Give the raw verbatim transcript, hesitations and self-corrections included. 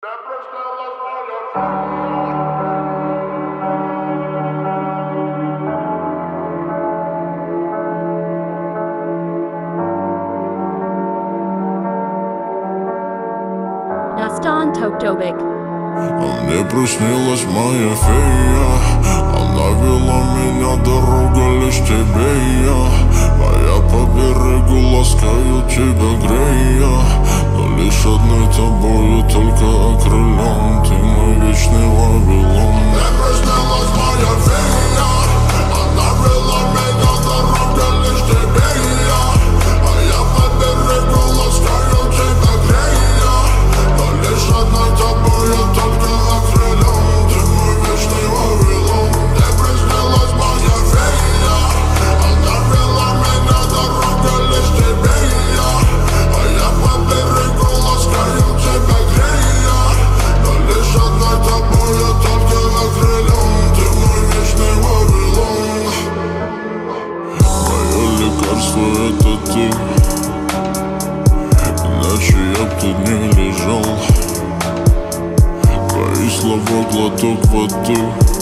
Dastan Tokdobik. А мне приснилась моя фея. Она вела меня, дорога лишь тебе и я. А я по берегу ласкаю тебя, грея. Но лишь одной тобою только окрылен. Ты мой вечный Вавилон. Мне приснилась моя фея. Она вела меня, дорога лишь тебе и я. А я по берегу ласкаю тебя, грея. Но лишь одной тобою только окрылен. Ты мой вечный Вавилон. Мне приснилась моя фея. Она вела меня, дорога лишь тебе и я. А я по берегу ласкаю тебя, грея. Но лишь одной тобою только окрылен. Ты мой вечный Вавилон. Мое лекарство — это ты. Иначе я б тут не лежал. Твои слова — глоток воды.